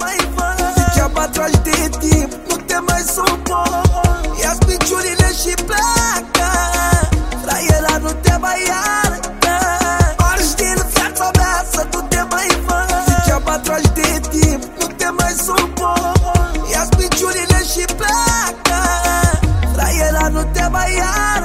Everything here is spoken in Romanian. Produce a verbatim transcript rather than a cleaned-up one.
mai fac. Degeaba tragi de timp, nu te mai suport. Ia-ți piciurile și pleacă, fraiera nu te mai iartă. Ori din viața mea să nu te mai fac. Degeaba tragi de timp, nu te mai suport. Ia-ți piciurile și pleacă, fraiera nu te mai iartă.